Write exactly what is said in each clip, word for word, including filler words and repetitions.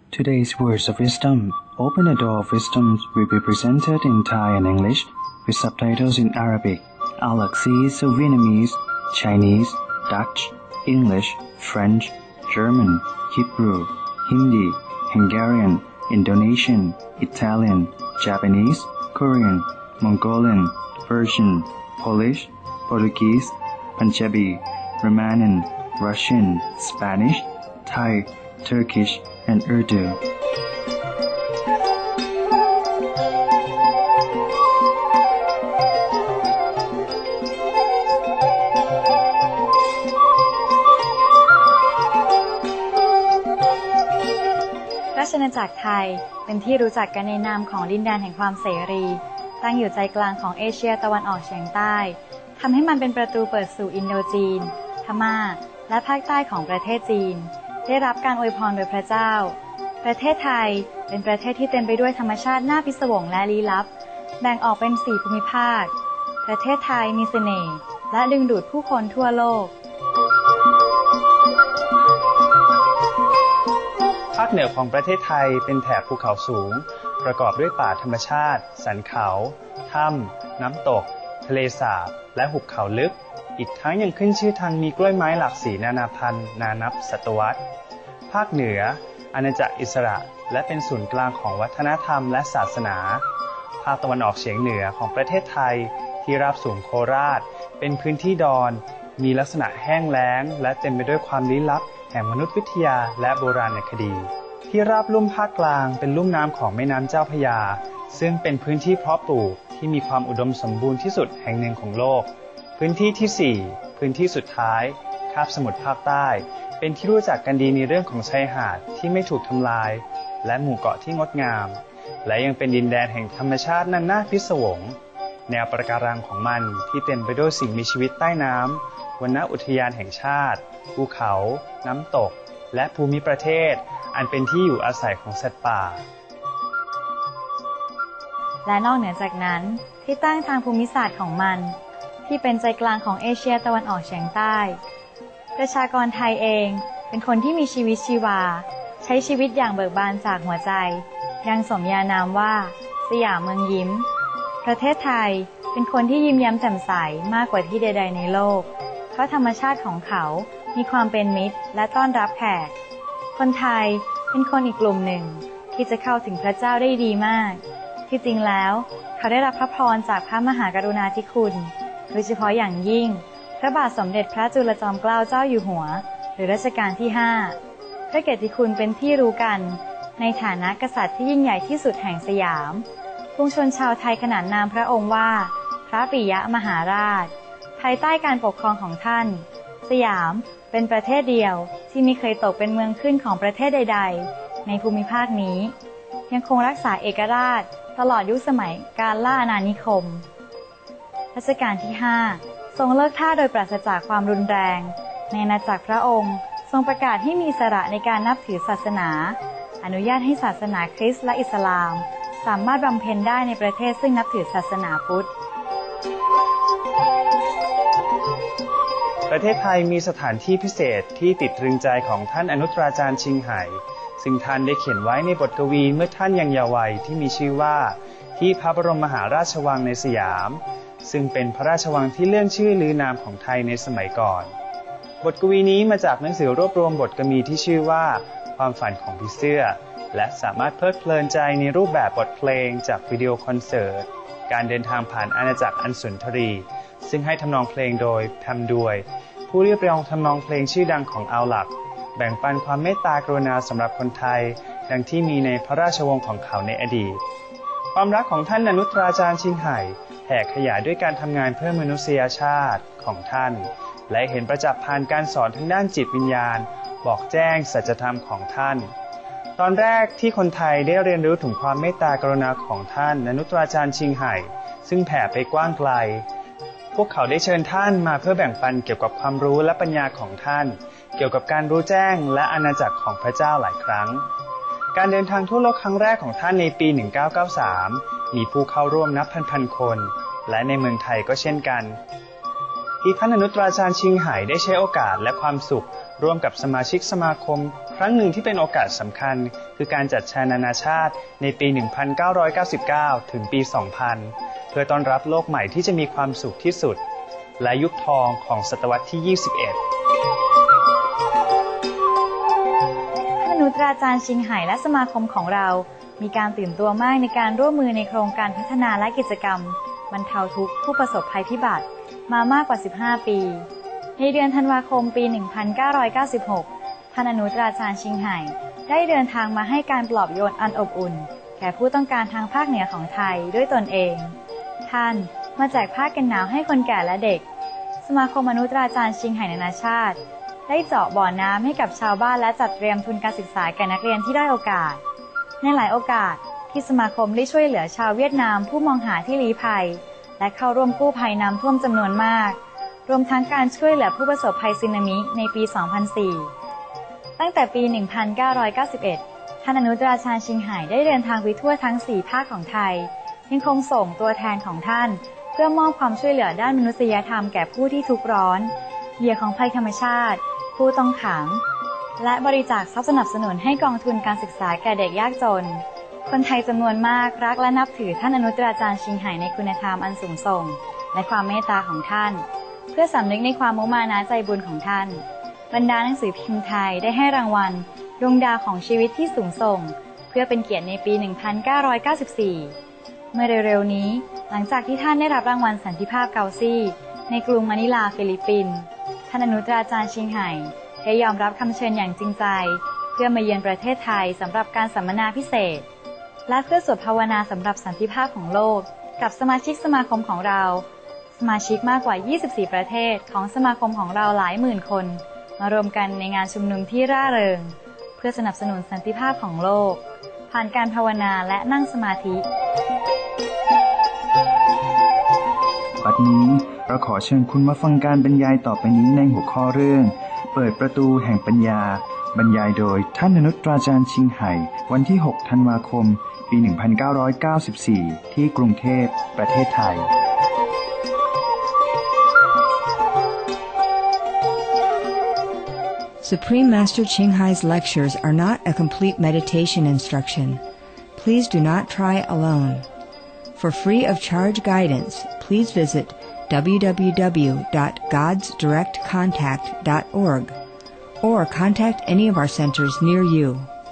Today's words of wisdom. Open a door of wisdom will be presented in Thai and English with subtitles in Arabic, Alaxese, Vietnamese, Chinese, Dutch, English, French, German, Hebrew, Hindi, Hungarian, Indonesian, Italian, Japanese, Korean, Mongolian, Persian, Polish, Portuguese, Punjabi, Romanian, Russian, Spanish, Thai, Turkish, and Urdu. ราชอาณาจักรไทยเป็นที่รู้จักกันในนามของดินแดนแห่งความเสรีตั้งอยู่ใจกลางของเอเชียตะวันออกเฉียงใต้ทำให้มันเป็นประตูเปิดสู่อินโดจีนพม่าและภาคใต้ของประเทศจีนได้รับการอวยพรโดยพระเจ้าประเทศไทยเป็นประเทศที่เต็มไปด้วยธรรมชาติน่าพิศวงและลี้ลับแบ่งออกเป็นสี่ภูมิภาคประเทศไทยมีเสน่ห์และดึงดูดผู้คนทั่วโลกภาคเหนือของประเทศไทยเป็นแถบภูเขาสูงประกอบด้วยป่าธรรมชาติสันเขาถ้ำน้ำตกทะเลสาบและหุบเขาลึกอีกทั้งยังขึ้นชื่อทางมีกล้วยไม้หลากสีนานาพันธุ์นานับศตวรรษภาคเหนืออาณาจักรอิสระและเป็นศูนย์กลางของวัฒนธรรมและศาสนาภาคตะวันออกเฉียงเหนือของประเทศไทยที่ราบสูงโคราชเป็นพื้นที่ดอนมีลักษณะแห้งแล้งและเต็มไปด้วยความลี้ลับแห่งมนุษยวิทยาและโบราณคดีที่ราบลุ่มภาคกลางเป็นลุ่มน้ำของแม่น้ำเจ้าพระยาซึ่งเป็นพื้นที่เพาะปลูกที่มีความอุดมสมบูรณ์ที่สุดแห่งหนึ่งของโลกพื้นที่ที่สี่พื้นที่สุดท้ายคาบสมุทรภาคใต้เป็นที่รู้จักกันดีในเรื่องของชายหาดที่ไม่ถูกทำลายและหมู่เกาะที่งดงามและยังเป็นดินแดนแห่งธรรมชาตินั้นน่าพิศวงแนวปะการังของมันที่เต็มไปด้วยสิ่งมีชีวิตใต้น้ำวรรณอุทยานแห่งชาติภูเขาน้ำตกและภูมิประเทศอันเป็นที่อยู่อาศัยของสัตว์ป่าและนอกเหนือจากนั้นที่ตั้งทางภูมิศาสตร์ของมันที่เป็นใจกลางของเอเชียตะวันออกเฉียงใต้ประชากรไทยเองเป็นคนที่มีชีวิตชีวาใช้ชีวิตอย่างเบิกบานจากหัวใจยังสมญานามว่าสยามเมืองยิ้มประเทศไทยเป็นคนที่ยิ้มแย้มแจ่มใสมากกว่าที่ใดๆในโลกเพราะธรรมชาติของเขามีความเป็นมิตรและต้อนรับแขกคนไทยเป็นคนอีกกลุ่มหนึ่งที่จะเข้าถึงพระเจ้าได้ดีมากที่จริงแล้วเขาได้รับพระพรจากพระมหากรุณาธิคุณโดยเฉพาะอย่างยิ่งพระบาทสมเด็จพระจุลจอมเกล้าเจ้าอยู่หัวหรือรัชกาลที่ห้าพระเกียรติคุณเป็นที่รู้กันในฐานะกษัตริย์ที่ยิ่งใหญ่ที่สุดแห่งสยามปวงชนชาวไทยขนานนามพระองค์ว่าพระปิยมหาราชภายใต้การปกครองของท่านสยามเป็นประเทศเดียวที่ไม่เคยตกเป็นเมืองขึ้นของประเทศใดๆในภูมิภาคนี้ยังคงรักษาเอกราชตลอดยุคสมัยการล่าอาณานิคมรัชกาลที่ห้าทรงเลิกทาสโดยปราศจากความรุนแรงในอาณาจักรพระองค์ทรงประกาศให้มีอิสระในการนับถือศาสนาอนุญาตให้ศาสนาคริสต์และอิสลามสามารถบำเพ็ญได้ในประเทศซึ่งนับถือศาสนาพุทธประเทศไทยมีสถานที่พิเศษที่ติดตรึงใจของท่านอนุตราจารย์ชิงไหซึ่งท่านได้เขียนไว้ในบทกวีเมื่อท่านยังเยาว์วัยที่มีชื่อว่าที่พระบรมมหาราชวังในสยามซึ่งเป็นพระราชวังที่เลื่อนชื่อลือนามของไทยในสมัยก่อนบทกวีนี้มาจากหนังสือรวบรวมบทกวีที่ชื่อว่าความฝันของผีเสื้อและสามารถเพลิดเพลินใจในรูปแบบบทเพลงจากวิดีโอคอนเสิร์ตการเดินทางผ่านอาณาจักรอันสุนทรีซึ่งให้ทำนองเพลงโดยทำด้วยผู้เรียบเรียงทำนองเพลงชื่อดังของอัลลักแบ่งปันความเมตตากรุณาสำหรับคนไทยดังที่มีในพระราชวงศ์ของเขาในอดีตความรักของท่านอนุตราจารย์ชิงไหแผ่ขยายด้วยการทำงานเพื่อมนุษยชาติของท่านและเห็นประจักษ์ผ่านการสอนทางด้านจิตวิญญาณบอกแจ้งสัจธรรมของท่านตอนแรกที่คนไทยได้เรียนรู้ถึงความเมตตากรุณาของท่านอนุตราจารย์ชิงไหซึ่งแผ่ไปกว้างไกลพวกเขาได้เชิญท่านมาเพื่อแบ่งปันเกี่ยวกับความรู้และปัญญาของท่านเกี่ยวกับการรู้แจ้งและอาณาจักรของพระเจ้าหลายครั้งการเดินทางทั่วโลกครั้งแรกของท่านในปีหนึ่งพันเก้าร้อยเก้าสิบสามมีผู้เข้าร่วมนับพันๆคนและในเมืองไทยก็เช่นกันที่ท่านอนุตราจารย์ชิงไหได้ใช้โอกาสและความสุขร่วมกับสมาชิกสมาคมครั้งหนึ่งที่เป็นโอกาสสำคัญคือการจัดแชร์นานาชาติในปี หนึ่งพันเก้าร้อยเก้าสิบเก้า ถึงปี สองพัน เพื่อต้อนรับโลกใหม่ที่จะมีความสุขที่สุดและยุคทองของศตวรรษที่ ยี่สิบเอ็ดท่านอนุตราจารย์ชิงไห่และสมาคมของเรามีการตื่นตัวมากในการร่วมมือในโครงการพัฒนาและกิจกรรมบรรเทาทุกข์ผู้ประสบภัยพิบัติมามากกว่า สิบห้า ปี ในเดือนธันวาคมปี หนึ่งพันเก้าร้อยเก้าสิบหก ท่านอนุตราจารย์ชิงไห่ได้เดินทางมาให้การปลอบโยนอันอบอุ่นแก่ผู้ต้องการทางภาคเหนือของไทยด้วยตนเองท่านมาแจกผ้ากันหนาวให้คนแก่และเด็กสมาคมอนุตราจารย์ชิงไห่นานาชาติได้เจาะบ่อน้ำให้กับชาวบ้านและจัดเตรียมทุนการศึกษาแก่นักเรียนที่ด้อยโอกาสในหลายโอกาสที่สมาคมได้ช่วยเหลือชาวเวียดนามผู้มองหาที่ลี้ภัยและเข้าร่วมกู้ภัยน้ำท่วมจำนวนมากรวมทั้งการช่วยเหลือผู้ประสบภัยสึนามิในปี สองพันสี่ ตั้งแต่ปี หนึ่งพันเก้าร้อยเก้าสิบเอ็ด ท่านอนุตราจารย์ชิงไห่ได้เดินทางไปทั่วทั้ง สี่ ภาคของไทยยังคงส่งตัวแทนของท่านเพื่อมอบความช่วยเหลือด้านมนุษยธรรมแก่ผู้ที่ทุกข์ร้อนเหยื่อของภัยธรรมชาติผู้ต้องขังและบริจาคทรัพย์สนับสนุนให้กองทุนการศึกษาแก่เด็กยากจนคนไทยจำนวนมากรักและนับถือท่านอนุตราจารย์ชิงไห่ในคุณธรรมอันสูงส่งและความเมตตาของท่านเพื่อสำนึกในความมุมานะใจบุญของท่านบรรดาหนังสือพิมพ์ไทยได้ให้รางวัลดวงดาวของชีวิตที่สูงส่งเพื่อเป็นเกียรติในปี หนึ่งพันเก้าร้อยเก้าสิบสี่ เมื่อเร็วๆนี้หลังจากที่ท่านได้รับรางวัลสันติภาพเกาซี่ในกรุงมะนิลาฟิลิปปินส์ท่านอนุตราจารย์ชิงไห่ได้ยอมรับคำเชิญอย่างจริงใจเพื่อมาเยือนประเทศไทยสำหรับการสัมมนาพิเศษและเพื่อสวดภาวนาสำหรับสันติภาพของโลกกับสมาชิกสมาคมของเราสมาชิกมากกว่า ยี่สิบสี่ ประเทศของสมาคมของเราหลายหมื่นคนมารวมกันในงานชุมนุมที่ร่าเริงเพื่อสนับสนุนสันติภาพของโลกผ่านการภาวนาและนั่งสมาธิบัดนี้เราขอเชิญคุณมาฟังการบรรยายต่อไปนี้ในหัวข้อเรื่องเปิดประตูแห่งปัญญาบรรยายโดยท่านอนุตราจารย์ชิงไห่วันที่ หก ธันวาคม ปี หนึ่งพันเก้าร้อยเก้าสิบสี่ ที่กรุงเทพประเทศไทย Supreme Master Ching Hai's lectures are not a complete meditation instruction. Please do not try alone. For free of charge guidance, please visit w w w dot gods direct contact dot org or contact any of our centers near you.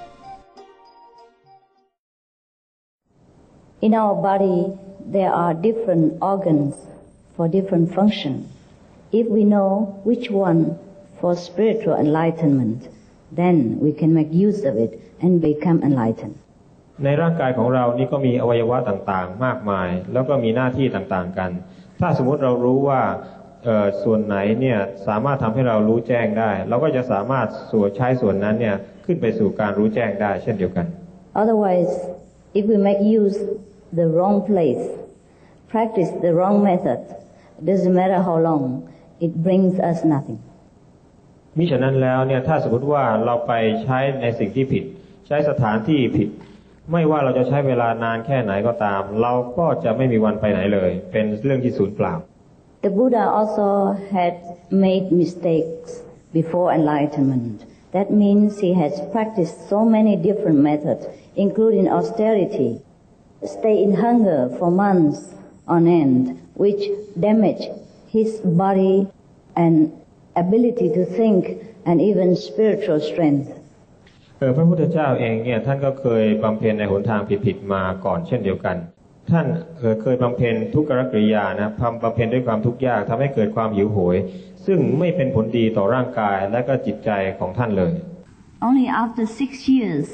In our body, there are different organs for different functions. If we know which one for spiritual enlightenment, then we can make use of it and become enlightened. ในร่างกายของเรานี่ก็มีอวัยวะต่างๆมากมายแล้วก็มีหน้าที่ต่างๆกันถ้าสมมติเรารู้ว่าส่วนไหนเนี่ยสามารถทำให้เรารู้แจ้งได้เราก็จะสามารถส่วนใช้ส่วนนั้นเนี่ยขึ้นไปสู่การรู้แจ้งได้เช่นเดียวกัน Otherwise, if we make use the wrong place, practice the wrong method, it doesn't matter how long, it brings us nothing. มิฉะนั้นแล้วเนี่ยถ้าสมมติว่าเราไปใช้ในสิ่งที่ผิดใช้สถานที่ผิดไม่ว่าเราจะใช้เวลานานแค่ไหนก็ตามเราก็จะไม่มีวันไปไหนเลยเป็นเรื่องที่สูญเปล่า The Buddha also had made mistakes before enlightenment. That means he has practiced so many different methods, including austerity, stay in hunger for months on end, which damage his body and ability to think and even spiritual strength. เออพระพุทธเจ้าเองเนี่ยท่านก็เคยบำเพ็ญในหนทางผิดๆมาก่อนเช่นเดียวกันท่านเออเคยบำเพ็ญทุกขกริยานะทำบำเพ็ญด้วยความทุกข์ยากทำให้เกิดความหิวโหยซึ่งไม่เป็นผลดีต่อร่างกายและก็จิตใจของท่านเลย Only after six years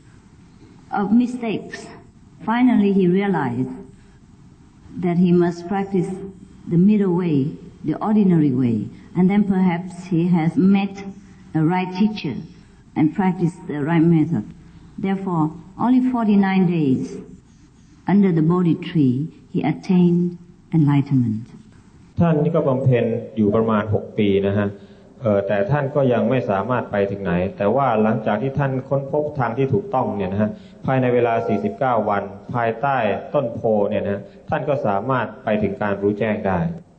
of mistakes, finally he realized that he must practice the middle way, the ordinary way, and then perhaps he has met a right teacher and practiced the right method. Therefore, only forty-nine days under the Bodhi tree, he attained enlightenment. ท่านนี่ก็บำเพ็ญอยู่ประมาณหกปีนะฮะเออแต่ท่านก็ยังไม่สามารถไปถึงไหนแต่ว่าหลังจากที่ท่านค้นพบทางที่ถูกต้องเนี่ยนะฮะภายในเวลาสี่สิบเก้าวันภายใต้ต้นโพเนี่ยนะท่านก็สามารถไปถึงการรู้แจ้งได้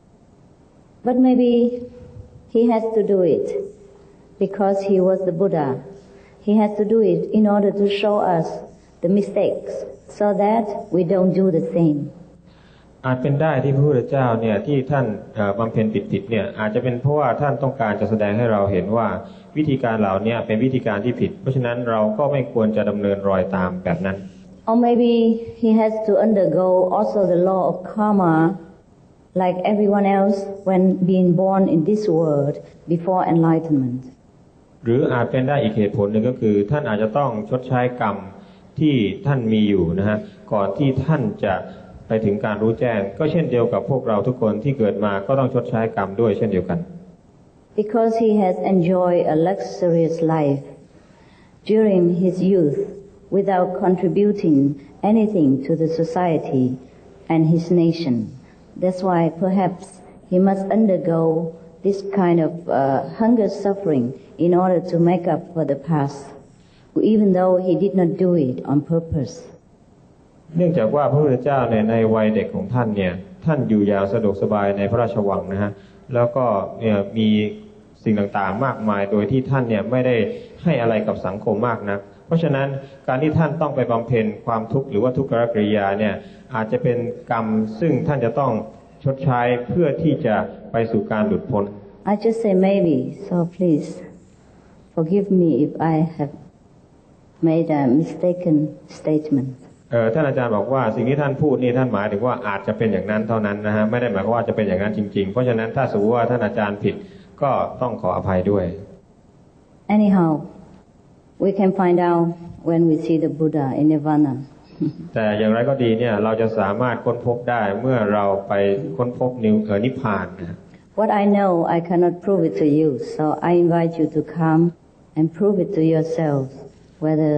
But maybe he has to do it because he was the Buddha he has to do it in order to show us the mistakes so that we don't do the same. อาจเป็นได้ที่พระพุทธเจ้าเนี่ยที่ท่านบำเพ็ญผิดๆเนี่ยอาจจะเป็นเพราะว่าท่านต้องการจะแสดงให้เราเห็นว่าวิธีการเหล่านี้เป็นวิธีการที่ผิดเพราะฉะนั้นเราก็ไม่ควรจะดำเนินรอยตามแบบนั้น Or maybe he has to undergo also the law of karma like everyone else when being born in this world before enlightenment. หรืออาจเป็นได้อีกเหตุผลหนึ่งก็คือท่านอาจจะต้องชดใช้กรรมที่ท่านมีอยู่นะฮะก่อนที่ท่านจะไปถึงการรู้แจ้งก็เช่นเดียวกับพวกเราทุกคนที่เกิดมาก็ต้องชดใช้กรรมด้วยเช่นเดียวกัน Because he has enjoyed a luxurious life during his youth without contributing anything to the society and his nation. That's why perhaps he must undergo this kind of uh, hunger suffering in order to make up for the past, even though he did not do it on purpose. เนื่องจากว่าพระพุทธเจ้าในในวัยเด็กของท่านเนี่ยท่านอยู่อย่างสะดวกสบายในพระราชวังนะฮะแล้วก็เนี่ยมีสิ่งต่างๆมากมายโดยที่ท่านเนี่ยไม่ได้ให้อะไรกับสังคมมากนักเพราะฉะนั้นการที่ท่านต้องไปบำเพ็ญความทุกข์หรือว่าทุกขกริยาเนี่ยอาจจะเป็นกรรมซึ่งท่านจะต้องชดใช้เพื่อที่จะไปสู่การหลุดพ้น I just say maybe, so please forgive me if I have made a mistaken statement. เออท่านอาจารย์บอกว่าสิ่งที่ท่านพูดนี่ท่านหมายถึงว่าอาจจะเป็นอย่างนั้นเท่านั้นนะฮะไม่ได้หมายความว่าจะเป็นอย่างนั้นจริงๆเพราะฉะนั้นถ้าสมมติว่าท่านอาจารย์ผิดก็ต้องขออภัยด้วย Anyhow, we can find out when we see the Buddha in Nirvana. แต่อย่างไรก็ดีเนี่ยเราจะสามารถค้นพบได้เมื่อเราไปค้นพบนิวเออนิพพานนะ What I know, I cannot prove it to you, so I invite you to come and prove it to yourselves whether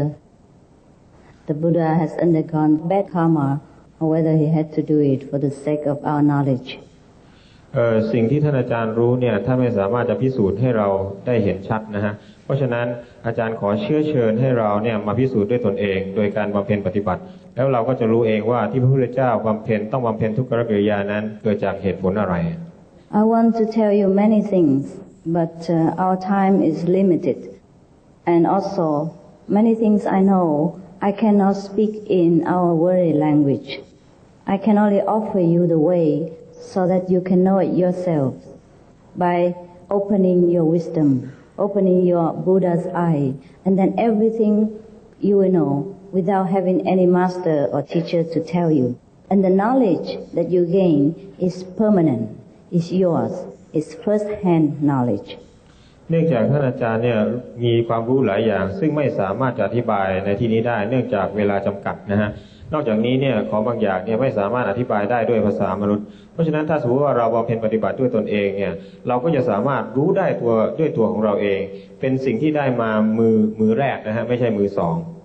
the Buddha has undergone bad karma or whether he had to do it for the sake of our knowledge. เอ่อสิ่งที่ท่านอาจารย์รู้เนี่ยท่านไม่สามารถจะพิสูจน์ให้เราได้เห็นชัดนะฮะเพราะฉะนั้นอาจารย์ขอเชื้อเชิญให้เราเนี่ยมาพิสูจน์ด้วยตนเองโดยการบำเพ็ญปฏิบัติแล้วเราก็จะรู้เองว่าที่พระพุทธเจ้าบำเพ็ญต้องบำเพ็ญทุกขกริยานั้นเกิดจากเหตุผลอะไร I want to tell you many things, but uh, our time is limited, and also many things I know I cannot speak in our worldly language. I can only offer you the way so that you can know it yourself by opening your wisdom, opening your Buddha's eye, and then everything you will know without having any master or teacher to tell you. And the knowledge that you gain is permanent, is yours, is first-hand knowledge. เนื่องจากท่านอาจารย์เนี่ยมีความรู้หลายอย่างซึ่งไม่สามารถจะอธิบายในที่นี้ได้เนื่องจากเวลาจำกัดนะฮะนอกจากนี้เนี่ยของบางอย่างเนี่ยไม่สามารถอธิบายได้ด้วยภาษามนุษย์เพราะฉะนั้นถ้าสมมติว่าเราบำเพ็ญปฏิบัติด้วยตนเองเนี่ยเราก็จะสามารถรู้ได้ตัวด้วยตัวของเราเองเป็นสิ่งที่ได้มามือมือแรกนะฮะไม่ใช่มือสอง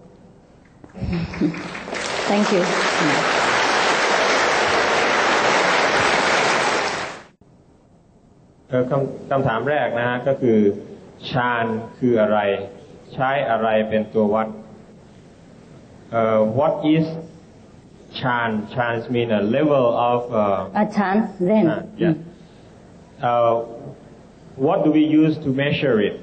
Thank you. เออคำคำถามแรกนะฮะก็คือฌานคืออะไรใช้อะไรเป็นตัววัดเอ่อ what is chan chan mean a level of uh, A chan, then. uh, yeah uh, what do we use to measure it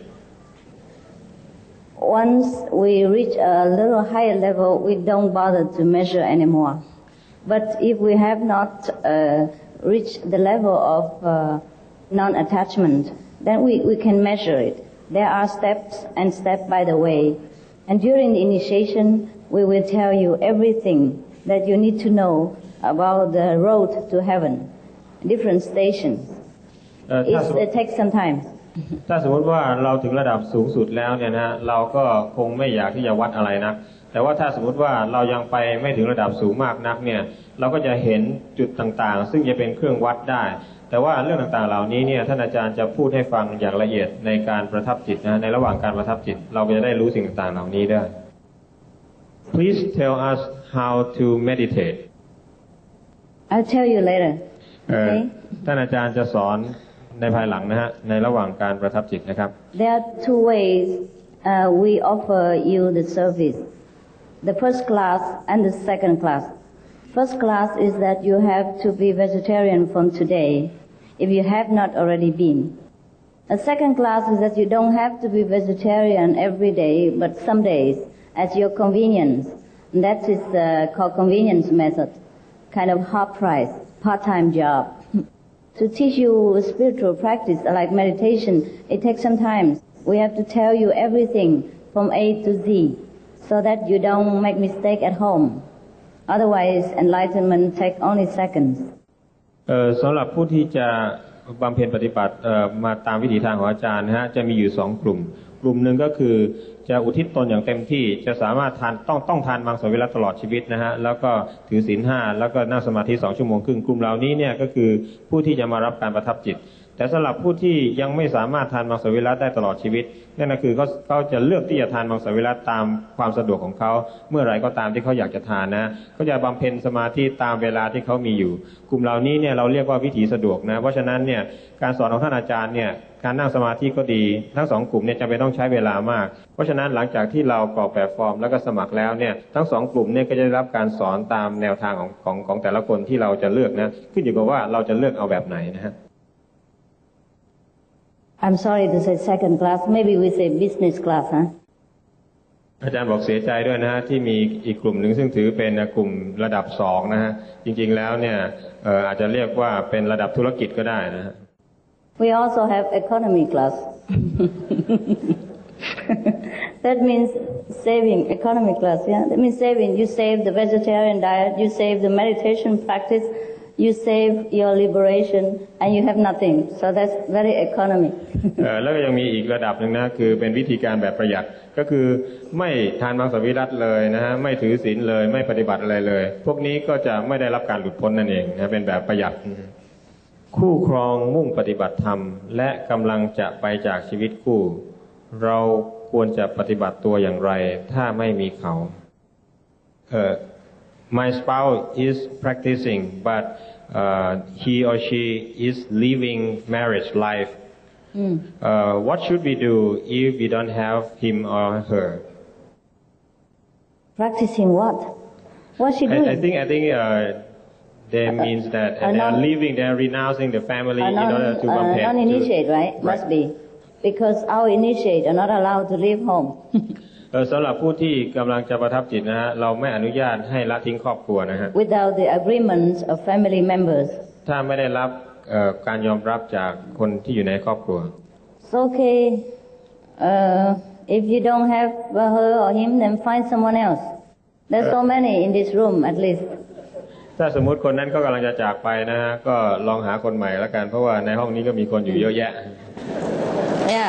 Once we reach a little higher level, we don't bother to measure anymore. But if we have not uh, reached the level of uh, non-attachment, then we, we can measure it. There are steps and steps by the way. And during the initiation, we will tell you everything that you need to know about the road to heaven, different stations. Uh, It's, it takes some time. ถ้าสมมติว่าเราถึงระดับสูงสุดแล้วเนี่ยนะเราก็คงไม่อยากที่จะวัดอะไรนะแต่ว่าถ้าสมมติว่าเรายังไปไม่ถึงระดับสูงมากนักเนี่ยเราก็จะเห็นจุดต่างๆซึ่งจะเป็นเครื่องวัดได้แต่ว่าเรื่องต่างๆเหล่านี้เนี่ยท่านอาจารย์จะพูดให้ฟังอย่างละเอียดในการประทับจิตนะในระหว่างการประทับจิตเราก็จะได้รู้สิ่งต่างๆเหล่านี้ได้ Please tell us how to meditate I'll tell you later. เอ่อ Okay? ท่านอาจารย์จะสอนในภายหลังนะฮะในระหว่างการประทับจิตนะครับ There are two ways uh, we offer you the service. The first class and the second class. First class is that you have to be vegetarian from today if you have not already been. A second class is that you don't have to be vegetarian every day, but some days at your convenience. And that is uh, called convenience method, kind of half price, part-time job. To teach you spiritual practice like meditation, it takes some time. We have to tell you everything from A to Z, so that you don't make mistake at home. Otherwise, enlightenment take only seconds. เอ่อสำหรับผู้ที่จะบำเพ็ญปฏิบัติมาตามวิถีทางของอาจารย์นะฮะจะมีอยู่สองกลุ่มกลุ่มหนึ่งก็คือจะอุทิศตนอย่างเต็มที่จะสามารถทานต้องต้องทานมังสวิรัติตลอดชีวิตนะฮะแล้วก็ถือศีลห้าแล้วก็นั่งสมาธิสองชั่วโมงครึ่งกลุ่มเหล่านี้เนี่ยก็คือผู้ที่จะมารับการประทับจิตแต่สำหรับผู้ที่ยังไม่สามารถทานมังสวิรัติได้ตลอดชีวิตนั่นก็คือเขาเขาจะเลือกที่จะทานมังสวิรัติตามความสะดวกของเขาเมื่อไหร่ก็ตามที่เขาอยากจะทานนะเขาจะบำเพ็ญสมาธิตามเวลาที่เขามีอยู่กลุ่มเหล่านี้เนี่ยเราเรียกว่าวิถีสะดวกนะเพราะฉะนั้นเนี่ยการสอนของท่านอาจารย์เนี่ยการนั่งสมาธิก็ดีทั้งสองกลุ่มเนี่ยจำเป็นต้องใช้เวลามากเพราะฉะนั้นหลังจากที่เรากรอกแบบฟอร์มแล้วก็สมัครแล้วเนี่ยทั้งสองกลุ่มเนี่ยก็จะได้รับการสอนตามแนวทางของของของแต่ละคนที่เราจะเลือกนะขึ้นอยู่กับว่าเราจะเลือกเอาแบบไหนนะฮะ I'm sorry to say second class. Maybe we say business class, huh? อาจารย์บอกเสียใจด้วยนะฮะที่มีอีกกลุ่มหนึ่งซึ่งถือเป็นกลุ่มระดับสองนะฮะจริงๆแล้วเนี่ยเอ่ออาจจะเรียกว่าเป็นระดับธุรกิจก็ได้นะฮะ We also have economy class. That means saving economy class. Yeah, that means saving. You save the vegetarian diet. You save the meditation practice.You save your liberation and you have nothing. So that's very economy. เออแล้วก็ยังมีอีกระดับหนึ่งนะคือเป็นวิธีการแบบประหยัดก็คือไม่ทานมังสวิรัติเลยนะฮะไม่ถือศีลเลยไม่ปฏิบัติอะไรเลยพวกนี้ก็จะไม่ได้รับการหลุดพ้นนั่นเองนะเป็นแบบประหยัดคู่ครองมุ่งปฏิบัติธรรมและกำลังจะไปจากชีวิตคู่เราควรจะปฏิบัติตัวอย่างไรถ้าไม่มีเขาเออMy spouse is practicing, but uh, he or she is living marriage life. Mm. Uh, what should we do if we don't have him or her? Practicing what? What she doing? I, I think I think uh, they uh, means that uh, they are leaving, they are renouncing the family uh, non, in order to compare. Uh, non-initiate, right? right? Must be, because our initiate are not allowed to leave home. เออสำหรับผู้ที่กำลังจะประทับจิตนะฮะเราไม่อนุญาตให้ละทิ้งครอบครัวนะฮะ Without the agreement of family members ถ้าไม่ได้รับการยอมรับจากคนที่อยู่ในครอบครัว It's okay uh, if you don't have her or him then find someone else There's so many in this room at least ถ้าสมมุติคนนั้นก็กำลังจะจากไปนะฮะก็ลองหาคนใหม่แล้วกันเพราะว่าในห้องนี้ก็มีคนอยู่เยอะแยะ Yeah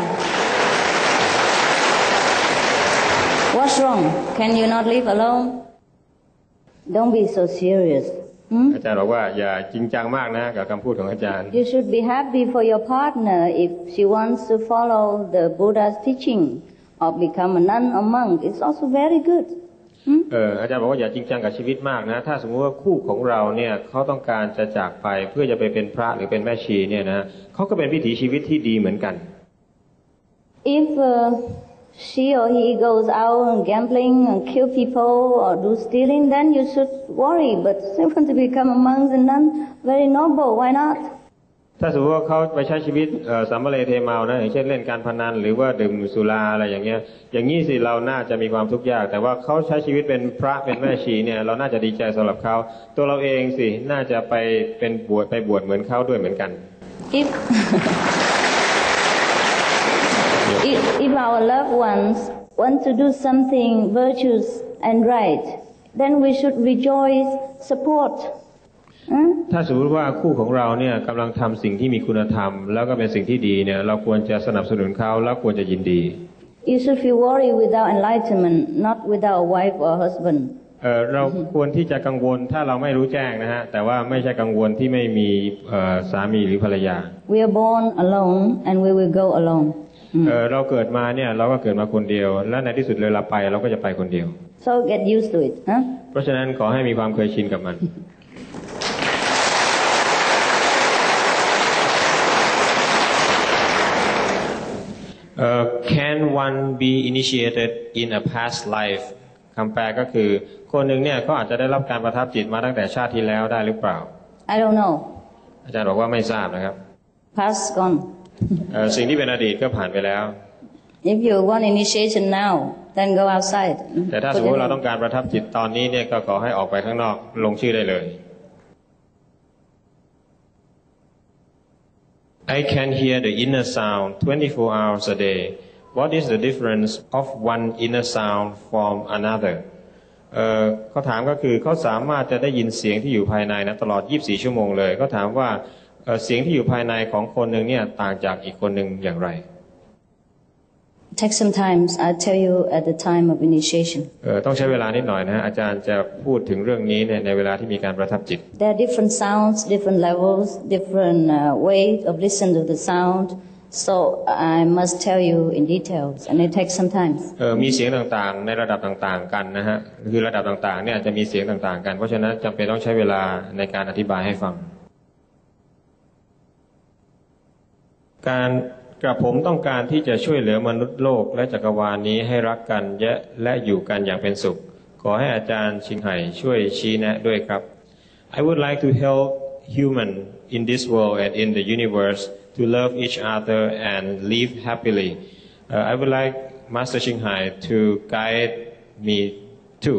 What's wrong? Can you not live alone? Don't be so serious. อาจารย์บอกว่าอย่าจริงจังมากนะกับคำพูดของอาจารย์ You should be happy for your partner if she wants to follow the Buddha's teaching or become a nun or monk. It's also very good. เอออาจารย์บอกว่าอย่าจริงจังกับชีวิตมากนะถ้าสมมติว่าคู่ของเราเนี่ยเขาต้องการจะจากไปเพื่อจะไปเป็นพระหรือเป็นแม่ชีเนี่ยนะเขาก็เป็นวิถีชีวิตที่ดีเหมือนกัน If uh, she or he goes out and gambling and kill people or do stealing, then you should worry. But they want to become a monk and nun, very noble. Why not? ถ้าสมมติว่าเขาไปใช้ชีวิตสัมมาเลเทเมานะอย่างเช่นเล่นการพนันหรือว่าดื่มสุราอะไรอย่างเงี้ยอย่างนี้สิเราน่าจะมีความทุกข์ยากแต่ว่าเขาใช้ชีวิตเป็นพระเป็นแม่ชีเนี่ยเราน่าจะดีใจสำหรับเขาตัวเราเองสิน่าจะไปเป็นบวชไปบวชเหมือนเขาด้วยเหมือนกัน If If, if our loved ones want to do something virtuous and right, then we should rejoice, support. ถ้าสมมติว่าคู่ของเราเนี่ยกำลังทำสิ่งที่มีคุณธรรมแล้วก็เป็นสิ่งที่ดีเนี่ยเราควรจะสนับสนุนเขาแล้วควรจะยินดี You should feel worry without enlightenment, not without a wife or husband. เออเราควรที่จะกังวลถ้าเราไม่รู้แจ้งนะฮะแต่ว่าไม่ใช่กังวลที่ไม่มีสามีหรือภรรยา We are born alone and we will go alone. เออเราเกิดมาเนี่ยเราก็เกิดมาคนเดียวและในที่สุดเลยเราไปเราก็จะไปคนเดียว So get used to it, huh? เพราะฉะนั้นขอให้มีความเคยชินกับมัน uh, Can one be initiated in a past life คำแปลก็คือคนหนึ่งเนี่ยเขาอาจจะได้รับการประทับจิตมาตั้งแต่ชาติที่แล้วได้หรือเปล่า I don't know. อาจารย์บอกว่าไม่ทราบนะครับ Past gone. สิ่งที่เป็นอดีตก็ผ่านไปแล้ว If you want initiation now, then go outside. แต่ถ้าสมมติเราต้องการประทับจิตตอนนี้เนี่ยก็ขอให้ออกไปข้างนอกลงชื่อได้เลย I can hear the inner sound twenty-four hours a day. What is the difference of one inner sound from another? เอ่อเขาถามก็คือเขาสามารถจะได้ยินเสียงที่อยู่ภายในนะตลอดยี่สิบสี่ชั่วโมงเลยเขาถามว่าเสียงที่อยู่ภายในของคนหนึ่งเนี่ยต่างจากอีกคนหนึ่งอย่างไร Take some time. I'll tell you at the time of initiation. เอ่อต้องใช้เวลานิดหน่อยนะอาจารย์จะพูดถึงเรื่องนี้ในในเวลาที่มีการประทับจิต There are different sounds, different levels, different uh, ways of listening to the sound. So I must tell you in details, and it takes some time. เออมีเสียงต่างๆในระดับต่างๆกันนะฮะคือระดับต่างๆเนี่ยจะมีเสียงต่างๆกันเพราะฉะนั้นจำเป็นต้องใช้เวลาในการอธิบายให้ฟังการกระผมต้องการที่จะช่วยเหลือมนุษย์โลกและจักรวาลนี้ให้รักกันและอยู่กันอย่างเป็นสุขขอให้อาจารย์ชิงไห่ช่วยชี้แนะด้วยครับ I would like to help human in this world and in the universe to love each other and live happily. Uh, I would like Master Ching Hai to guide me too.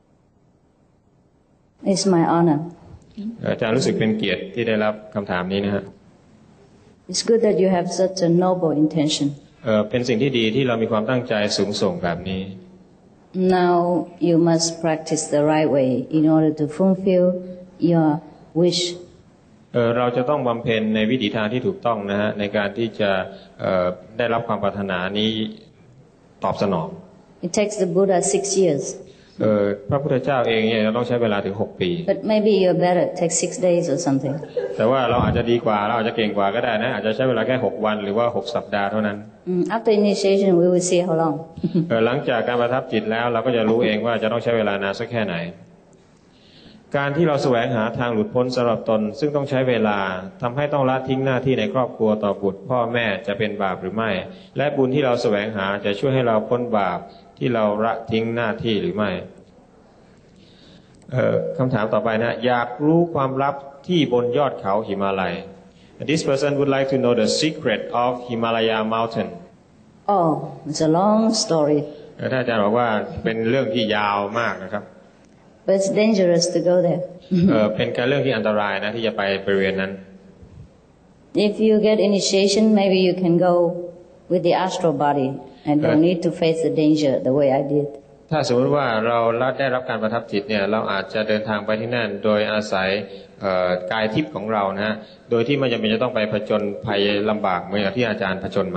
It's my honor. อาจารย์รู้สึกเป็นเกียรติที่ได้รับคำถามนี้นะฮะ It's good that you have such a noble intention. เอ่อเป็นสิ่งที่ดีที่เรามีความตั้งใจสูงส่งแบบนี้ Now you must practice the right way in order to fulfill your wish. เอ่อเราจะต้องบำเพ็ญในวิถีทางที่ถูกต้องนะฮะในการที่จะเอ่อได้รับความปรารถนานี้ตอบสนอง It takes the Buddha six years. เอ่อพระพุทธเจ้าเองเนี่ยต้องใช้เวลาถึงหกปี But maybe you're better. Take six days or something. แต่ว่าเราอาจจะดีกว่าเราอาจจะเก่งกว่าก็ได้นะอาจจะใช้เวลาแค่หกวันหรือว่าหกสัปดาห์เท่านั้น Mm, after initiation, we will see how long. เอ่อหลังจากการประทับจิตแล้วเราก็จะรู้เองว่าจะต้องใช้เวลานานสักแค่ไหนการที่เราแสวงหาทางหลุดพ้นสำหรับตนซึ่งต้องใช้เวลาทำให้ต้องละทิ้งหน้าที่ในครอบครัวต่อบุตรพ่อแม่จะเป็นบาปหรือไม่และบุญที่เราแสวงหาจะช่วยให้เราพ้นบาปที่เราละทิ้งหน้าที่หรือไม่เอ่อคำถามต่อไปนะอยากรู้ความลับที่บนยอดเขาหิมาลัย This person would like to know the secret of Himalaya mountain. Oh, it's a long story. ท่านอาจารย์บอกว่าเป็นเรื่องที่ยาวมากนะครับ But it's dangerous to go there. เออเป็นการเรื่องที่อันตรายนะที่จะไปบริเวณนั้น If you get initiation, maybe you can go with the astral body and don't need to face the danger the way I did. ถ้าสมมติว่าเราได้รับการประทับจิตเนี่ยเราอาจจะเดินทางไปที่นั่นโดยอาศัยกายทิพย์ของเรานะฮะโดยที่ไม่จำเป็นจะต้องไปผจญภัยลำบากเหมือนที่อาจารย์ผจญมา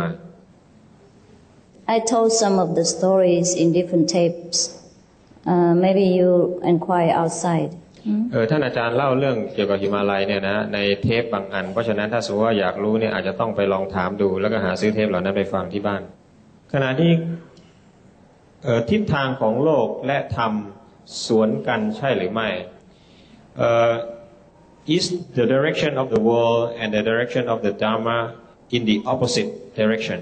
I told some of the stories in different tapes. Uh, maybe you inquire outside. เออท่านอาจารย์เล่าเรื่องเกี่ยวกับหิมาลัยเนี่ยนะในเทปบางอันเพราะฉะนั้นถ้าสมมติว่าอยากรู้เนี่ยอาจจะต้องไปลองถามดูแล้วก็หาซื้อเทปเหล่านั้นไปฟังที่บ้านขณะที่ทิศทางของโลกและธรรมสวนกันใช่หรือไม่ uh, is the direction of the world and the direction of the Dharma in the opposite direction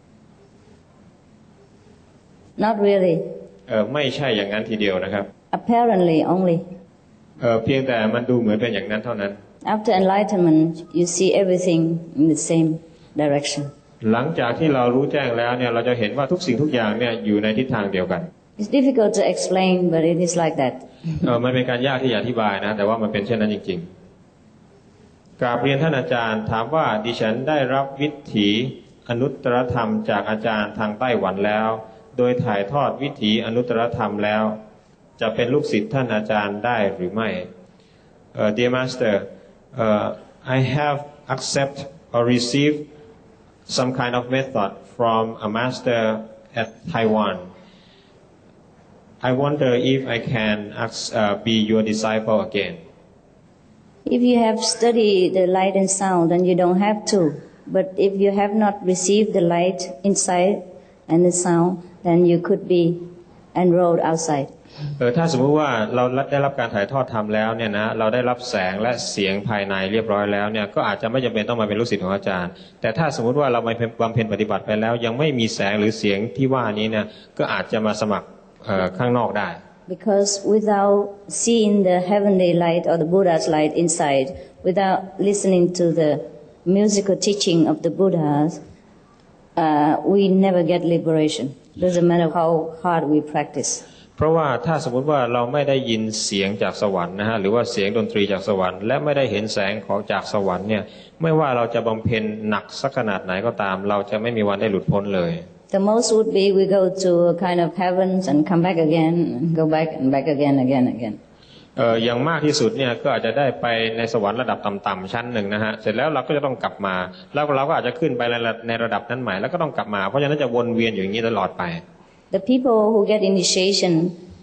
Not really. เออไม่ใช่อย่างนั้นทีเดียวนะครับ Apparently only. เออเพียงแต่มันดูเหมือนเป็นอย่างนั้นเท่านั้น After enlightenment, you see everything in the same direction. หลังจากที่เรารู้แจ้งแล้วเนี่ยเราจะเห็นว่าทุกสิ่งทุกอย่างเนี่ยอยู่ในทิศทางเดียวกัน It's difficult to explain, but it is like that. เออมันเป็นการยากที่จะอธิบายนะแต่ว่ามันเป็นเช่นนั้นจริงๆกราบเรียนท่านอาจารย์ถามว่าดิฉันได้รับวิถีอนุตตรธรรมจากอาจารย์ทางไต้หวันแล้วโดยถ่ายทอดวิถีอนุตตรธรรมแล้วจะเป็นลูกศิษย์ท่านอาจารย์ได้หรือไม่ uh, Dear Master, uh, I have accepted or received some kind of method from a master at Taiwan. I wonder if I can uh, be your disciple again. If you have studied the light and sound, then you don't have to. But if you have not received the light inside and the sound, then you could be enrolled outside. เออถ้าสมมติว่าเราได้รับการถ่ายทอดธรรมแล้วเนี่ยนะเราได้รับแสงและเสียงภายในเรียบร้อยแล้วเนี่ยก็อาจจะไม่จำเป็นต้องมาเป็นลูกศิษย์ของอาจารย์แต่ถ้าสมมติว่าเราไปบำเพ็ญปฏิบัติไปแล้วยังไม่มีแสงหรือเสียงที่ว่านี้เนี่ยก็อาจจะมาสมัครข้างนอกได้ Because without seeing the heavenly light or the Buddha's light inside, without listening to the musical teaching of the Buddhas, uh, we never get liberation. Doesn't matter how hard we practice. เพราะว่าถ้าสมมติว่าเราไม่ได้ยินเสียงจากสวรรค์นะฮะหรือว่าเสียงดนตรีจากสวรรค์และไม่ได้เห็นแสงของจากสวรรค์เนี่ยไม่ว่าเราจะบำเพ็ญหนักสักขนาดไหนก็ตามเราจะไม่มีวันได้หลุดพ้นเลย The most would be we go to a kind of heavens and come back again and go back and back again again again. เอ่ออย่างมากที่สุดเนี่ยก็อาจจะได้ไปในสวรรค์ระดับต่ำๆชั้นหนึ่งนะฮะเสร็จแล้วเราก็จะต้องกลับมาแล้วเราก็อาจจะขึ้นไปในระดับนั้นใหม่แล้วก็ต้องกลับมาเพราะฉะนั้นจะวนเวียนอยู่อย่างนี้ตลอดไป The people who get initiation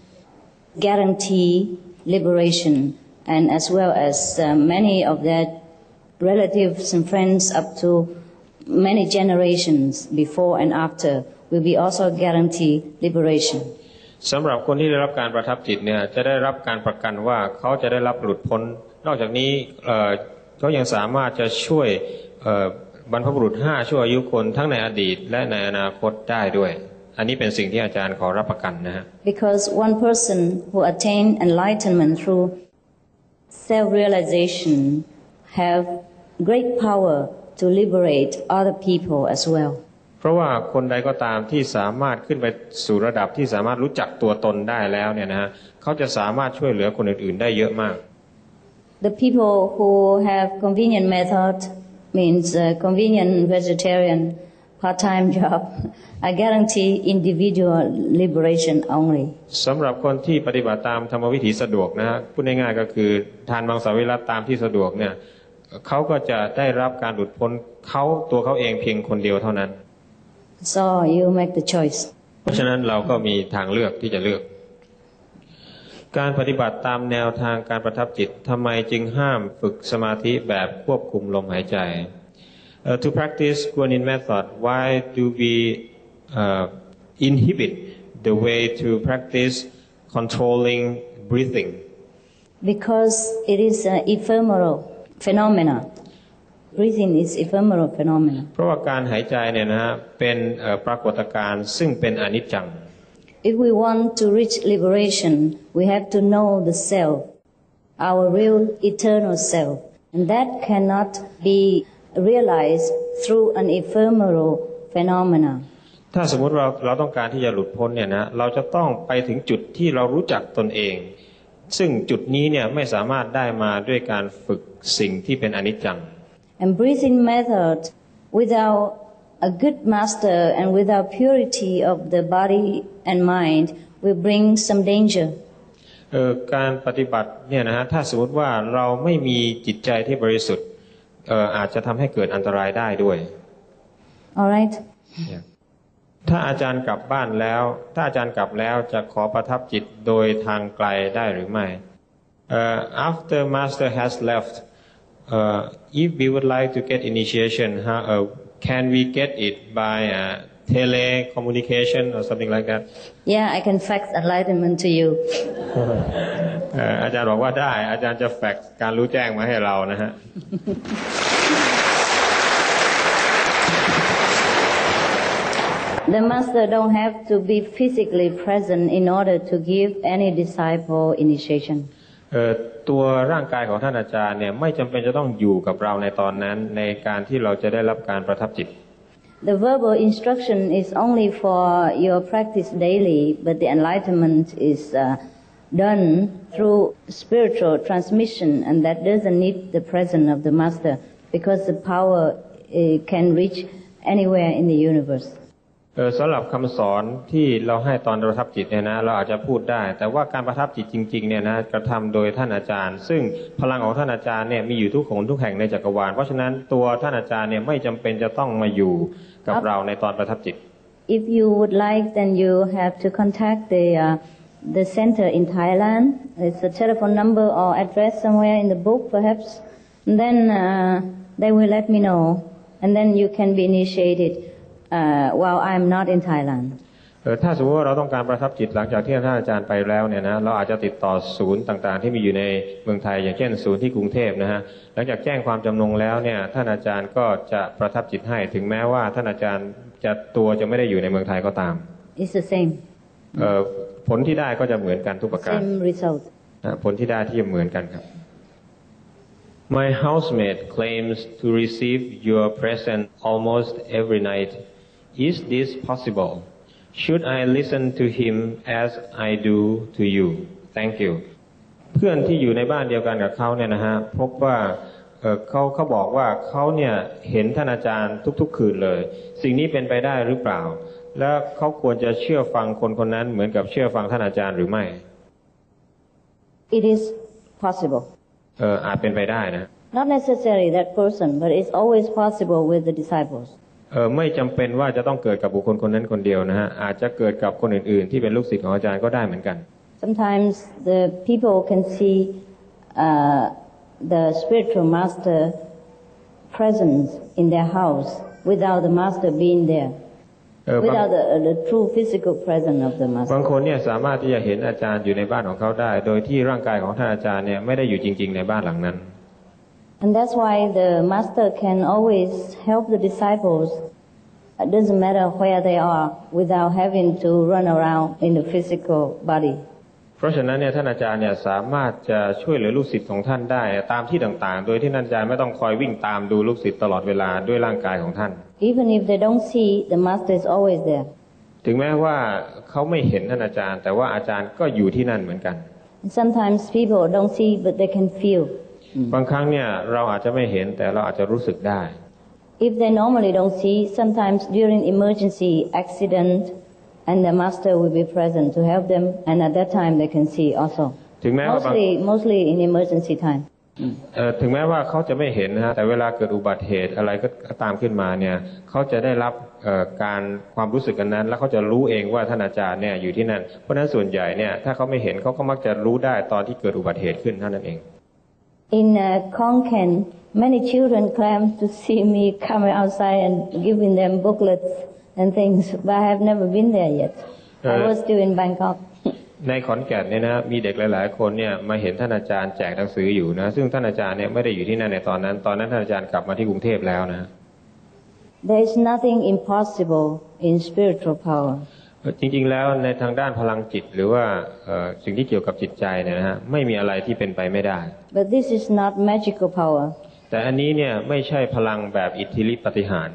guarantee liberation and as well as uh, many of their relatives and friends up to many generations before and after will be also guarantee liberation. สำหรับคนที่ได้รับการประทับจิตเนี่ยจะได้รับการประกันว่าเขาจะได้รับหลุดพ้นนอกจากนี้เอ่อเขายังสามารถจะช่วยเอ่อบรรพบุรุษห้าชั่วอายุคนทั้งในอดีตและในอนาคตได้ด้วยอันนี้เป็นสิ่งที่อาจารย์ขอรับประกันนะฮะ Because one person who attained enlightenment through self-realization have great power to liberate other people as well. เพราะว่าคนใดก็ตามที่สามารถขึ้นไปสู่ระดับที่สามารถรู้จักตัวตนได้แล้วเนี่ยนะฮะเขาจะสามารถช่วยเหลือคนอื่นๆได้เยอะมาก The people who have convenient method means uh, convenient vegetarian part-time job I guarantee individual liberation only. สำหรับคนที่ปฏิบัติตามธรรมวิถีสะดวกนะฮะพูดง่ายๆก็คือทานมังสวิรัติตามที่สะดวกเนี่ยเขาก็จะได้รับการหลุดพ้นเขาตัวเขาเองเพียงคนเดียวเท่านั้น So you make the choice. เพราะฉะนั้นเราก็มีทางเลือกที่จะเลือกการปฏิบัติตามแนวทางการประทับจิตทำไมจึงห้ามฝึกสมาธิแบบควบคุมลมหายใจ uh, To practice Guanyin method why do we uh, inhibit the way to practice controlling breathing Because it is an ephemeral phenomena. Breathing is ephemeral phenomena. เพราะว่าการหายใจเนี่ยนะฮะเป็นปรากฏการณ์ซึ่งเป็นอนิจจัง If we want to reach liberation, we have to know the self, our real eternal self, and that cannot be realized through an ephemeral phenomena. ถ้าสมมติเราเราต้องการที่จะหลุดพ้นเนี่ยนะเราจะต้องไปถึงจุดที่เรารู้จักตนเองซึ่งจุดนี้เนี่ยไม่สามารถได้มาด้วยการฝึกสิ่งที่เป็นอนิจจัง And breathing method without a good master and without purity of the body and mind will bring some danger. เอ่อการปฏิบัติเนี่ยนะฮะถ้าสมมติว่าเราไม่มีจิตใจที่บริสุทธิ์เอ่ออาจจะทำให้เกิดอันตรายได้ด้วย All right. Yeah. ถ้าอาจารย์กลับบ้านแล้วถ้าอาจารย์กลับแล้วจะขอประทับจิตโดยทางไกลได้หรือไม่ uh, After master has left uh, if we would like to get initiation how, uh, can we get it by uh, telecommunication or something like that Yeah, I can fax enlightenment to you. อาจารย์บอกว่าได้อาจารย์จะแฟกซ์การรู้แจ้งมาให้เรานะฮะ The master don't have to be physically present in order to give any disciple initiation. เอ่อตัวร่างกายของท่านอาจารย์เนี่ยไม่จำเป็นจะต้องอยู่กับเราในตอนนั้นในการที่เราจะได้รับการประทับจิต The verbal instruction is only for your practice daily, but the enlightenment is uh, done through spiritual transmission, and that doesn't need the presence of the master because the power uh, can reach anywhere in the universe. เออสำหรับคำสอนที่เราให้ตอนประทับจิตเนี่ยนะเราอาจจะพูดได้แต่ว่าการประทับจิตจริงๆเนี่ยนะกระทำโดยท่านอาจารย์ซึ่งพลังของท่านอาจารย์เนี่ยมีอยู่ทุกหนทุกแห่งในจักรวาลเพราะฉะนั้นตัวท่านอาจารย์เนี่ยไม่จำเป็นจะต้องมาอยู่กับเราในตอนประทับจิต If you would like, then you have to contact the uh, the center in Thailand. It's a telephone number or address somewhere in the book, perhaps. And then uh, they will let me know, and then you can be initiated uh, while I'm not in Thailand. เออถ้าสมมติว่าเราต้องการประทับจิตหลังจากที่ท่านอาจารย์ไปแล้วเนี่ยนะเราอาจจะติดต่อศูนย์ต่างๆที่มีอยู่ในเมืองไทยอย่างเช่นศูนย์ที่กรุงเทพนะฮะหลังจากแจ้งความจำนงแล้วเนี่ยท่านอาจารย์ก็จะประทับจิตให้ถึงแม้ว่าท่านอาจารย์จะตัวจะไม่ได้อยู่ในเมืองไทยก็ตาม It's the same. เอ่อผลที่ได้ก็จะเหมือนกันทุกประการ Same result. ผลที่ได้ที่เหมือนกันครับ My housemate claims to receive your present almost every night. Is this possible? Should I listen to him as I do to you? Thank you. เพื่อนที่อยู่ในบ้านเดียวกันกับเขาเนี่ยนะฮะพบว่าเอ่อเขาเขาบอกว่าเขาเนี่ยเห็นท่านอาจารย์ทุกๆคืนเลยสิ่งนี้เป็นไปได้หรือเปล่าแล้วเขาควรจะเชื่อฟังคนคนนั้นเหมือนกับเชื่อฟังท่านอาจารย์หรือไม่ It is possible. เอออาจเป็นไปได้นะ Not necessarily that person, but it's always possible with the disciples. เออไม่จำเป็นว่าจะต้องเกิดกับบุคคลคนนั้นคนเดียวนะฮะอาจจะเกิดกับคนอื่นๆที่เป็นลูกศิษย์ของอาจารย์ก็ได้เหมือนกัน Sometimes the people can see uh, the spiritual master presence in their house without the master being there, without the, the true physical presence of the master. บางคนเนี่ยสามารถที่จะเห็นอาจารย์อยู่ในบ้านของเขาได้โดยที่ร่างกายของท่านอาจารย์เนี่ยไม่ได้อยู่จริงๆในบ้านหลังนั้น And that's why the master can always help the disciples. It doesn't matter where they are without having to run around in the physical body. เพราะฉะนั้นเนี่ยท่านอาจารย์เนี่ยสามารถจะช่วยเหลือลูกศิษย์ของท่านได้ตามที่ต่างๆโดยที่ท่านอาจารย์ไม่ต้องคอยวิ่งตามดูลูกศิษย์ตลอดเวลาด้วยร่างกายของท่าน Even if they don't see, the master is always there. ถึงแม้ว่าเขาไม่เห็นท่านอาจารย์แต่ว่าอาจารย์ก็อยู่ที่นั่นเหมือนกัน And sometimes people don't see, but they can feel. บางครั้งเนี่ยเราอาจจะไม่เห็นแต่เราอาจจะรู้สึกได้ If they normally don't see, sometimes during emergency accident, and the master will be present to help them, and at that time they can see also. ถึงแม้ว่า Mostly, mostly in emergency time. เอ่อถึงแม้ว่าเขาจะไม่เห็นนะฮะแต่เวลาเกิดอุบัติเหตุอะไรก็ตามขึ้นมาเนี่ยเขาจะได้รับเอ่อการความรู้สึกกันนั้นแล้วเขาจะรู้เองว่าท่านอาจารย์เนี่ยอยู่ที่นั่นเพราะฉะนั้นส่วนใหญ่เนี่ยถ้าเขาไม่เห็นเขาก็มักจะรู้ได้ตอนที่เกิดอุบัติเหตุขึ้นเท่านั้นเอง In uh, Konkan, many children claim to see me coming outside and giving them booklets and things, but I have never been there yet. I was still in Bangkok. ในขอนแก่นเนี่ยนะมีเด็กหลายๆคนเนี่ยมาเห็นท่านอาจารย์แจกหนังสืออยู่นะซึ่งท่านอาจารย์เนี่ยไม่ได้อยู่ที่นั่นในตอนนั้นตอนนั้นท่านอาจารย์กลับมาที่กรุงเทพแล้วนะ There is nothing impossible in spiritual power. จริงๆแล้วในทางด้านพลังจิตหรือว่าสิ่งที่เกี่ยวกับจิตใจเนี่ยนะฮะไม่มีอะไรที่เป็นไปไม่ได้ But this is not magical power. แต่อันนี้เนี่ยไม่ใช่พลังแบบอิทธิฤทธิปาฏิหาริย์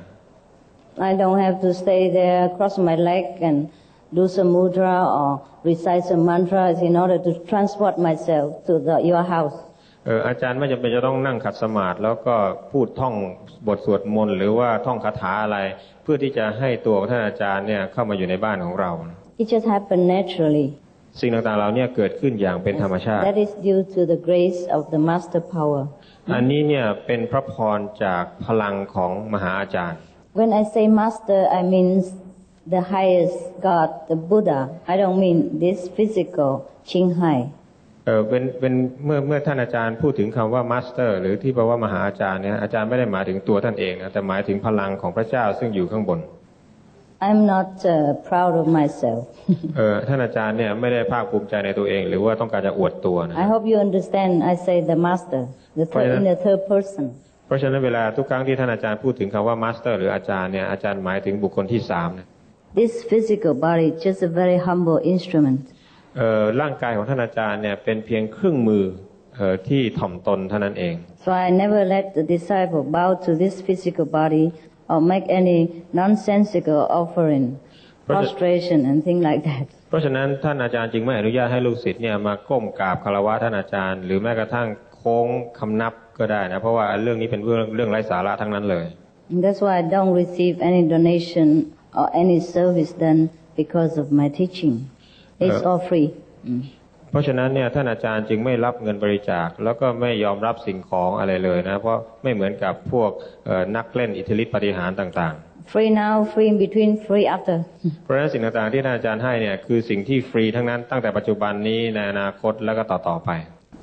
I don't have to stay there, cross my leg and do some mudra or recite some mantras in order to transport myself to the, your house. เอออาจารย์ไม่จำเป็นจะต้องนั่งขัดสมาธิแล้วก็พูดท่องบทสวดมนต์หรือว่าท่องคาถาอะไรเพื่อที่จะให้ตัวของท่านอาจารย์เนี่ยเข้ามาอยู่ในบ้านของเรา It just happened naturally. สิ่งต่างๆเหล่านี้เกิดขึ้นอย่างเป็นธรรมชาติ That is due to the grace of the master power. อันนี้เนี่ยเป็นพระพรจากพลังของมหาอาจารย์ When I say master, I mean the highest God, the Buddha. I don't mean this physical Qinghai. เออเป็นเป็นเมื่อเมื่อท่านอาจารย์พูดถึงคำว่ามาสเตอร์หรือที่แปลว่ามหาอาจารย์เนี่ยอาจารย์ไม่ได้หมายถึงตัวท่านเองนะแต่หมายถึงพลังของพระเจ้าซึ่งอยู่ข้างบน I'm not uh, proud of myself. เออท่านอาจารย์เนี่ยไม่ได้ภาคภูมิใจในตัวเองหรือว่าต้องการจะอวดตัวนะ I hope you understand. I say the master, the third, in the third person. เพราะฉะนั้นเวลาทุกครั้งที่ท่านอาจารย์พูดถึงคำว่ามาสเตอร์หรืออาจารย์เนี่ยอาจารย์หมายถึงบุคคลที่สามนะ This physical body is just a very humble instrument. เอ่อร่างกายของท่านอาจารย์เนี่ยเป็นเพียงเครื่องมือเอ่อที่ถ่อมตนเท่านั้นเอง So I never let the disciple bow to this physical body or make any nonsensical offering, prostration and things like that. เพราะฉะนั้นท่านอาจารย์จึงไม่อนุญาตให้ลูกศิษย์เนี่ยมาก้มกราบคารวะท่านอาจารย์หรือแม้กระทั่งโค้งคำนับก็ได้นะเพราะว่าเรื่องนี้เป็นเรื่องเรื่องไร้สาระทั้งนั้นเลย And that's why I don't receive any donation or any service done because of my teaching. It's all free. เพราะฉะนั้นเนี่ยท่านอาจารย์จึงไม่รับเงินบริจาคแล้วก็ไม่ยอมรับสิ่งของอะไรเลยนะเพราะไม่เหมือนกับพวกนักเล่นอิทธิฤทธิปาฏิหาริย์ต่างๆ Free now, free in between, free after. เพราะฉะนั้นสิ่งต่างๆที่ท่านอาจารย์ให้เนี่ยคือสิ่งที่ฟรีทั้งนั้นตั้งแต่ปัจจุบันนี้ในอนาคตแล้วก็ต่อๆไป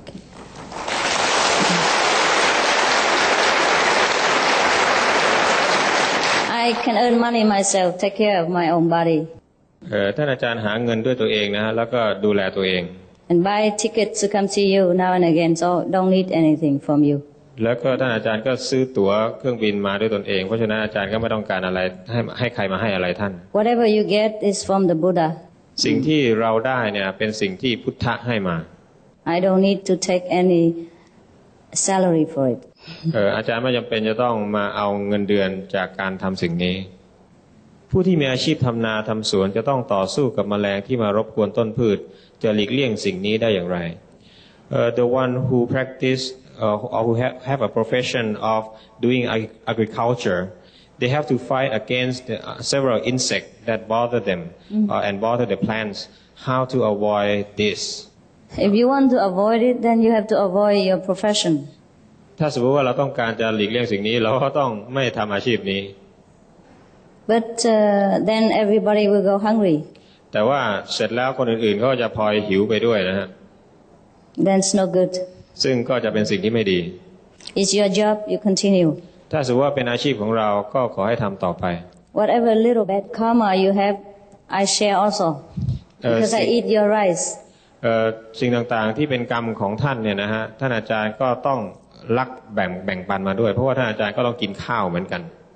I can earn money myself, take care of my own body. เอ่อท่านอาจารย์หาเงินด้วยตัวเองนะฮะแล้วก็ดูแลตัวเอง And buy tickets to come see you now and again, so don't need anything from you. แล้วก็ท่านอาจารย์ก็ซื้อตั๋วเครื่องบินมาด้วยตนเองเพราะฉะนั้นอาจารย์ก็ไม่ต้องการอะไรให้ให้ใครมาให้อะไรท่าน Whatever you get is from the Buddha. สิ่งที่เราได้เนี่ยเป็นสิ่งที่พุทธะให้มา I don't need to take any salary for it. เอออาจารย์ไม่จำเป็นจะต้องมาเอาเงินเดือนจากการทำสิ่งนี้ผู้ที่มีอาชีพทำนาทำสวนจะต้องต่อสู้กับแมลงที่มารบกวนต้นพืชจะหลีกเลี่ยงสิ่งนี้ได้อย่างไร uh, The one who practice uh, or who have, have a profession of doing agriculture they have to fight against the, uh, several insects that bother them mm-hmm. uh, and bother the plants how to avoid this If you want to avoid it then you have to avoid your profession ถ้าสมมติว่าเราต้องการจะหลีกเลี่ยงสิ่งนี้เราก็ต้องไม่ทำอาชีพนี้ But uh, then everybody will go hungry. แต่ว่าเสร็จแล้วคนอื่นๆก็จะพลอยหิวไปด้วยนะฮะ That's no good. ซึ่งก็จะเป็นสิ่งที่ไม่ดี It's your job, you continue. ถ้าสมมติว่าเป็นอาชีพของเราก็ขอให้ทำต่อไป Whatever little bad karma you have, I share also. Because I eat your rice. เอ่อสิ่งต่างๆที่เป็นกรรมของท่านเนี่ยนะฮะท่านอาจารย์ก็ต้องรักแบ่งแบ่งปันมาด้วยเพราะว่าท่านอาจารย์ก็ต้องกินข้าวเหมือนกัน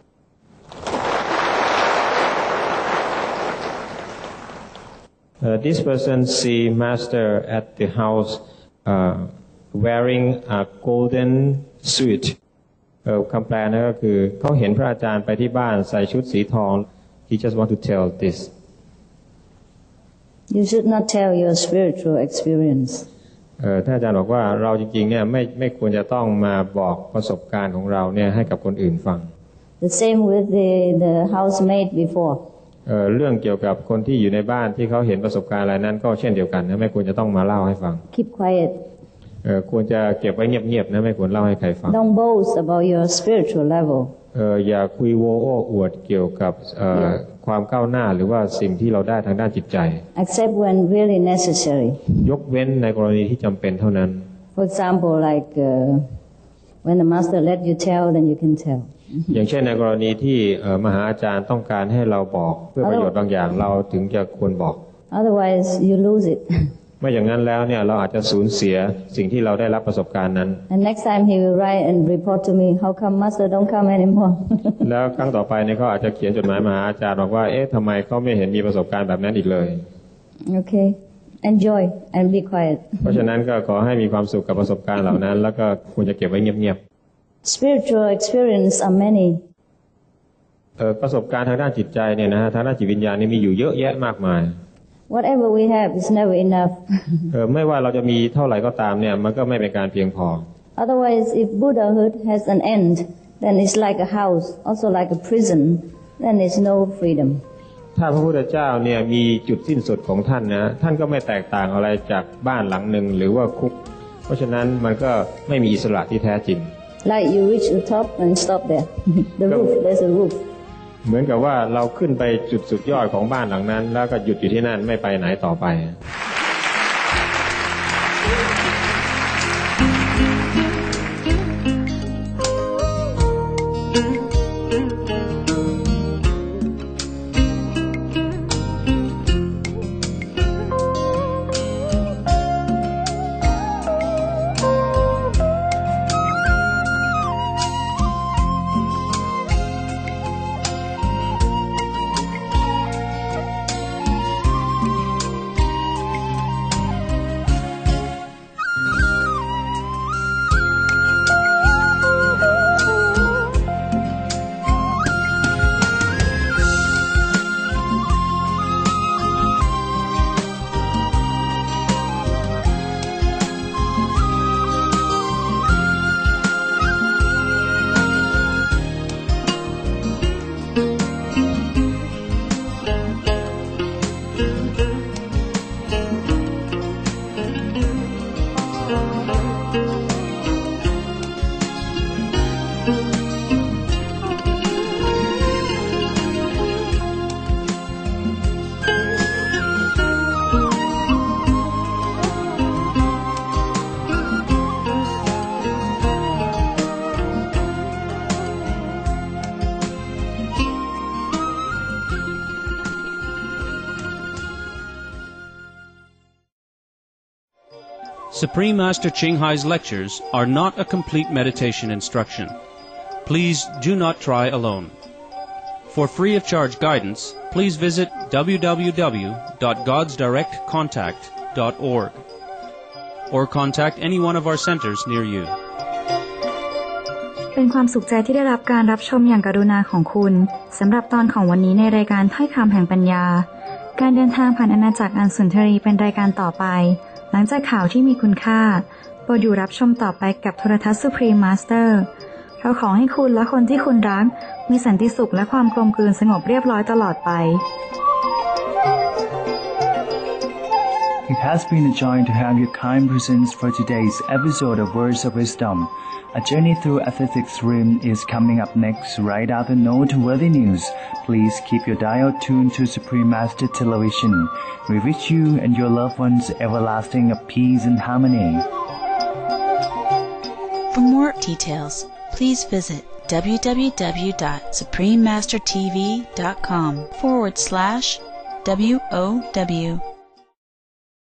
Uh, this person see master at the house uh, wearing a golden suit เอ่อคำแปลนะก็คือเขาเห็นพระอาจารย์ไปที่บ้านใส่ชุดสีทอง he just want to tell this you should not tell your spiritual experience เอ่อท่านอาจารย์บอกว่าเราจริงๆเนี่ยไม่ไม่ควรจะต้องมาบอกประสบการณ์ของเราเนี่ยให้กับคนอื่นฟัง the same with the the housemaid before เอ่อเรื่องเกี่ยวกับคนที่อยู่ในบ้านที่เขาเห็นประสบการณ์อะไรนั้นก็เช่นเดียวกันนะไม่ควรจะต้องมาเล่าให้ฟัง keep quiet เอ่อควรจะเก็บไว้เงียบๆนะไม่ควรเล่าให้ใครฟัง don't boast about your spiritual level เอ่ออย่าคุยโวโอ้อวดเกี่ยวกับเอ่อความก้าวหน้าหรือว่าสิ่งที่เราได้ทางด้านจิตใจ except when really necessary ยกเว้นในกรณีที่จำเป็นเท่านั้น for example like uh, when the master let you tell then you can tell อย่างเช่นในกรณีที่มหาอาจารย์ต้องการให้เราบอกเพื่อประโยชน์บางอย่างเราถึงจะควรบอก otherwise you lose it ไม่อย่างนั้นแล้วเนี่ยเราอาจจะสูญเสียสิ่งที่เราได้รับประสบการณ์นั้น and next time he will write and report to me how come master don't come anymore แล้วครั้งต่อไปเนี่ยเขาอาจจะเขียนจดหมายมหาอาจารย์บอกว่าเอ๊ะทำไมเขาไม่เห็นมีประสบการณ์แบบนั้นอีกเลย okay enjoy and be quiet เพราะฉะนั้นก็ขอให้มีความสุขกับประสบการณ์เหล่านั้นแล้วก็ควรจะเก็บไว้เงียบ spiritual experience are many เอ่อประสบการณ์ทางด้านจิตใจเนี่ยนะฮะทางด้านจิตวิญญาณนี่มีอยู่เยอะแยะมากมาย whatever we have is never enough เออไม่ว่าเราจะมีเท่าไหร่ก็ตามเนี่ยมันก็ไม่เป็นการเพียงพอ otherwise if Buddhahood has an end then it's like a house also like a prison then it's no freedom ถ้าพระพุทธเจ้าเนี่ยมีจุดสิ้นสุดของท่านนะท่านก็ไม่แตกต่างอะไรจากบ้านหลังหนึ่งหรือว่าคุกเพราะฉะนั้นมันก็ไม่มีอิสระที่แท้จริง like you reach the top and stop there the roof there's a roof เหมือนกับว่าเราขึ้นไปจุดสุดยอดของบ้านหลังนั้นแล้วก็หยุดอยู่ที่นั่นไม่ไปไหนต่อไป Supreme Master Ching Hai's lectures are not a complete meditation instruction. Please do not try alone. For free of charge guidance, please visit w w w dot gods direct contact dot org or contact any one of our centers near you. เป็นความสุขใจที่ได้รับการรับชมอย่างกรุณาของคุณสำหรับตอนของวันนี้ในรายการถ้อยคำแห่งปัญญาการเดินทางผ่านอาณาจักรอันสุนทรีเป็นรายการต่อไปหลังจากข่าวที่มีคุณค่าโปรดอยู่รับชมต่อไปกับโทรทัศน์ Supreme Master เราขอให้คุณและคนที่คุณรักมีสันติสุขและความกลมกลืนสงบเรียบร้อยตลอดไป It has been a joy to have your kind presence for today's episode of Words of Wisdom. A journey through athletics rim is coming up next right after noteworthy news. Please keep your dial tuned to Supreme Master Television. We wish you and your loved ones everlasting of peace and harmony. For more details, please visit www.suprememastertv.com forward slash WOW